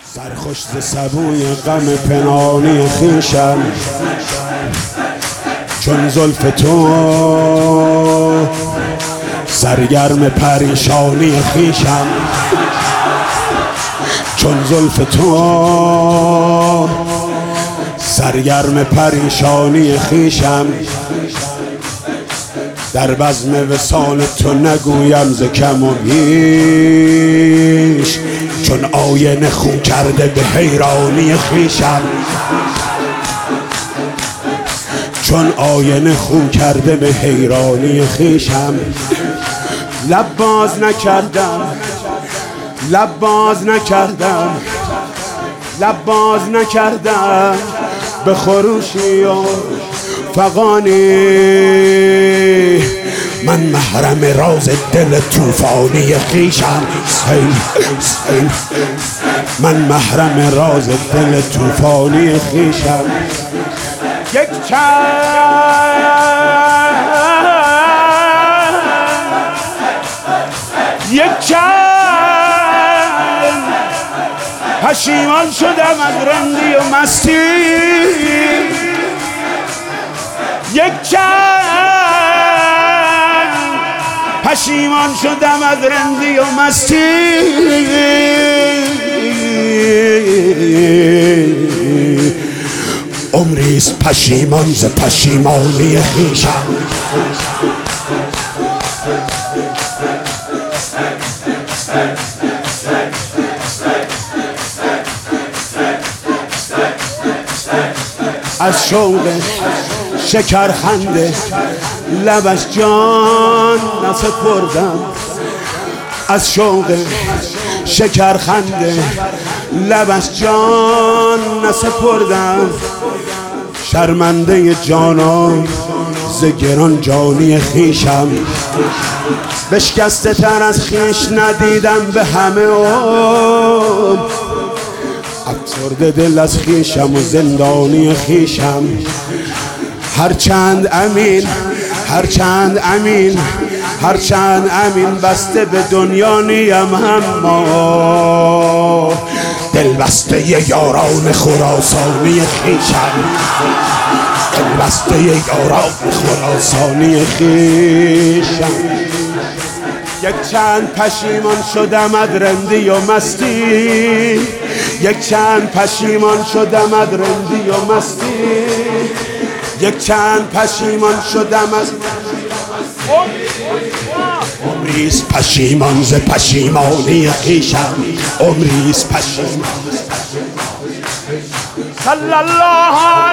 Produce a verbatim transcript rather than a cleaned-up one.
سرخوش ز سبوی غم پنهانی خویشم، چون زلف تو سرگرم پریشانی خویشم، چون زلف تو سرگرم پریشانی خویشم. در بزم وصال تو نگویم ز کم و بیش، چون آینه خو کرده به حیرانی خویشم، چون آینه خو کرده به حیرانی خویشم. لب باز نکردم، لب باز نکردم، لب باز نکردم به خروشی و فغانی. من محرم راز دل طوفانی خویشم، من محرم راز دل طوفانی خویشم. یک چند یک چند پشیمان شدم از رندی و مستی، یک چند پشیمان شدم از رندی و مستی. عمریست پشیمان ز پشیمانی خویشم، از شوق شکرخنده لبش جان نسپردم، از شوق شکرخنده لبش جان نسپردم. شرمنده جانان ز گران جانی خویشم، بشکسته تر از خویش ندیدم به همه عمر. افسرده دل از خویشم و زندانی خویشم. هرچند امین، هرچند امین، هرچند امین بسته به دنیا نیم، اما دل بسته یاران خراسانی خویشم، دل بسته یاران خراسانی خویشم. یک چند پشیمان شدم از رندی و مستی، یک چند پشیمان شدم از رندی و مستی، یک چند پشیمان شدم از عمریست پشیمان ز پشیمانی خویشم، عمریست پشیمان. صلی الله